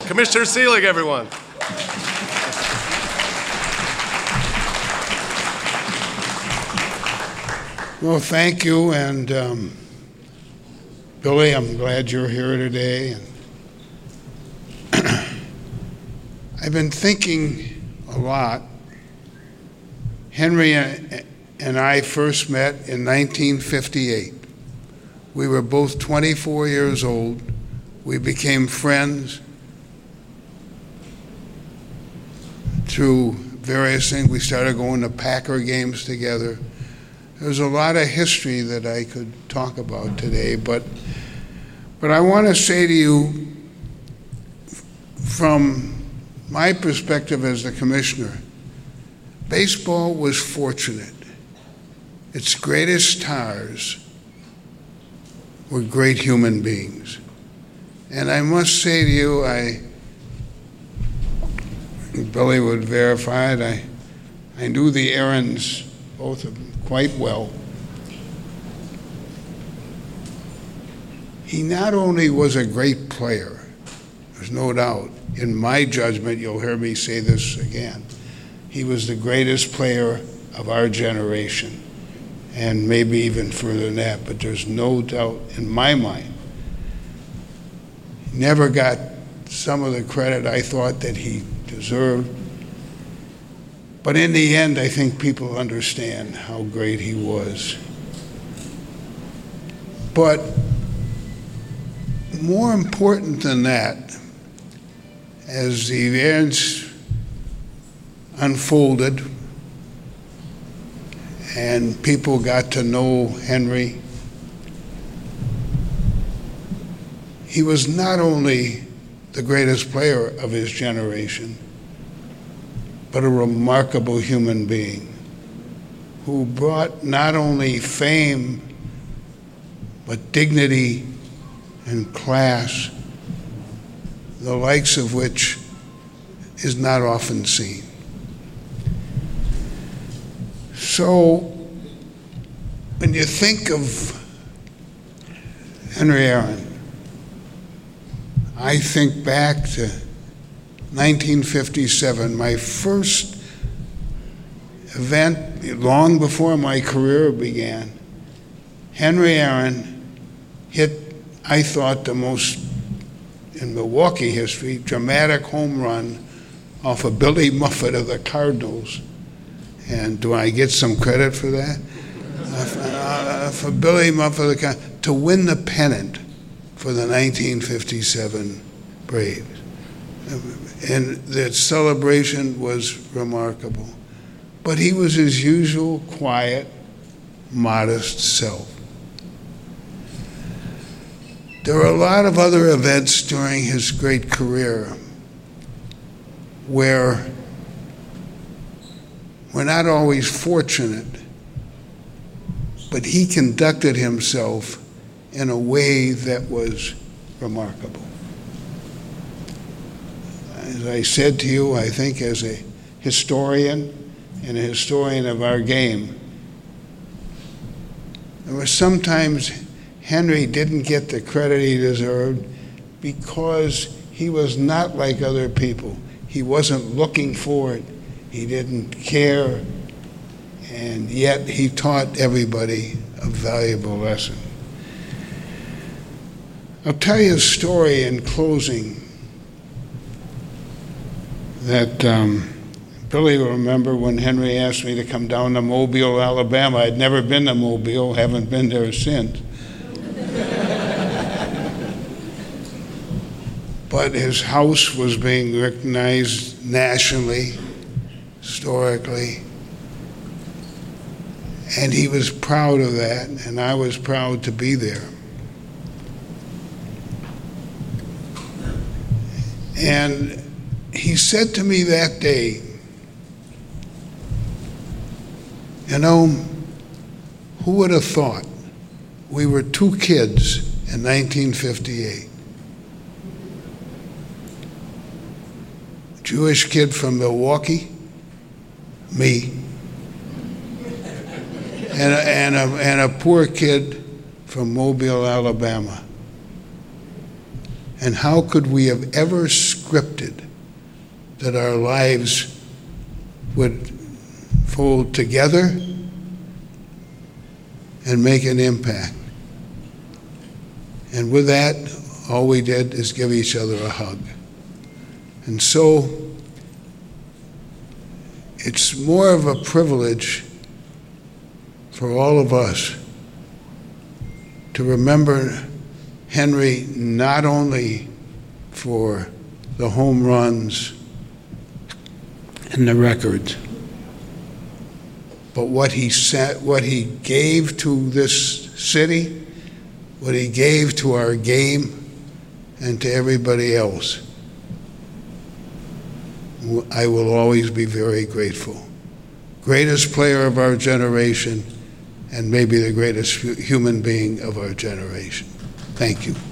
Commissioner Seelig, everyone. Well, thank you, and Billy, I'm glad you're here today. I've been thinking a lot. Henry and I first met in 1958. We were both 24 years old. We became friends through various things. We started going to Packer games together. There's a lot of history that I could talk about today, but I want to say to you, from my perspective as the commissioner, baseball was fortunate. Its greatest stars were great human beings. And I must say to you, Billy would verify it, I knew the Aarons, both of them, quite well. He not only was a great player, there's no doubt, in my judgment, you'll hear me say this again, he was the greatest player of our generation, and maybe even further than that, but there's no doubt in my mind. He never got some of the credit I thought that he deserved. But in the end, I think people understand how great he was. But more important than that, as the events unfolded and people got to know Henry, he was not only the greatest player of his generation, but a remarkable human being who brought not only fame, but dignity and class, the likes of which is not often seen. So, when you think of Henry Aaron, I think back to 1957, my first event, long before my career began. Henry Aaron hit, I thought, the most, in Milwaukee history, dramatic home run off of Billy Muffet of the Cardinals. And do I get some credit for that? For Billy Muffet of the Cardinals, to win the pennant for the 1957 Braves. And that celebration was remarkable. But he was his usual quiet, modest self. There were a lot of other events during his great career where we're not always fortunate, but he conducted himself in a way that was remarkable. As I said to you, I think as a historian and a historian of our game, there were sometimes Henry didn't get the credit he deserved because he was not like other people. He wasn't looking for it. He didn't care. And yet he taught everybody a valuable lesson. I'll tell you a story in closing that Billy will remember when Henry asked me to come down to Mobile, Alabama. I'd never been to Mobile, haven't been there since. But his house was being recognized nationally, historically, and he was proud of that, and I was proud to be there. And he said to me that day, you know, who would have thought we were two kids in 1958? Jewish kid from Milwaukee, me, and a poor kid from Mobile, Alabama. And how could we have ever scripted, that our lives would fold together and make an impact. And with that, all we did is give each other a hug. And so it's more of a privilege for all of us to remember Henry not only for the home runs and the records, but what he said, what he gave to this city, what he gave to our game, and to everybody else. I will always be very grateful. Greatest player of our generation, and maybe the greatest human being of our generation. Thank you.